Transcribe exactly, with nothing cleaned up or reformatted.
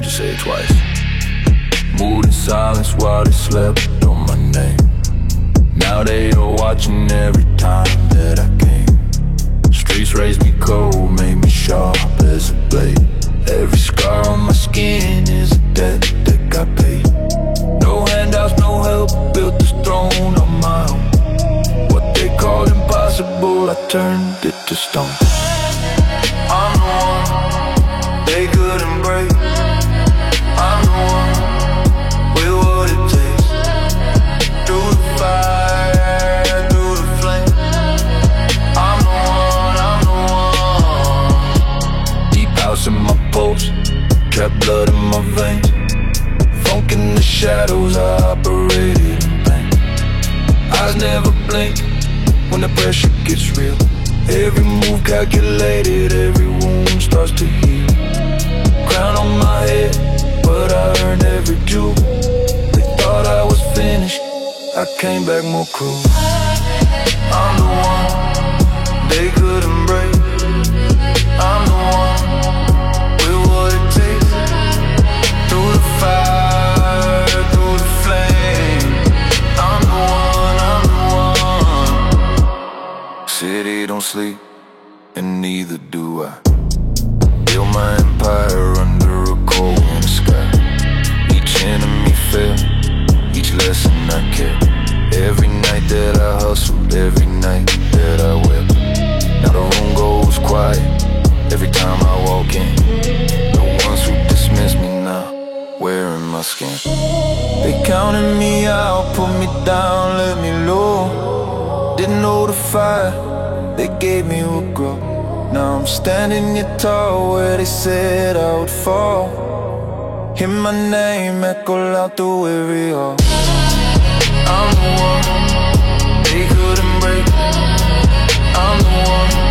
to say it twice. Moved in silence while they slept on my name. Now they are watching every time that I came. Streets raised me cold, made me sharp as a blade. Every scar on my skin is a debt that got paid. No handouts, no help, built this throne on my own. What they called impossible, I turned it to stone. I'm the one they couldn't break. I'm the one with what it takes. Through the fire, through the flame. I'm the one, I'm the one. Deep house in my pulse, trapped blood in my veins. Funk in the shadows, I operated in pain. Eyes never blink when the pressure gets real. Every move calculated, every wound starts to heal. Crown on my head, but I earned every jewel. They thought I was finished, I came back more cruel. I'm the one they couldn't break. I'm the one with what it takes. Through the fire, through the flame. I'm the one, I'm the one. City don't sleep, and neither do I. Build my empire under a cold winter sky. Each enemy fell, each lesson I kept. Every night that I hustled, every night that I wept. Now the room goes quiet every time I walk in. The ones who dismiss me now, wearing my skin. They counted me out, put me down, let me low. Didn't know the fire, they gave me what grow. Now I'm standing here tall where they said I would fall. Hear my name echo loud through every hall. I'm the one they couldn't break. I'm the one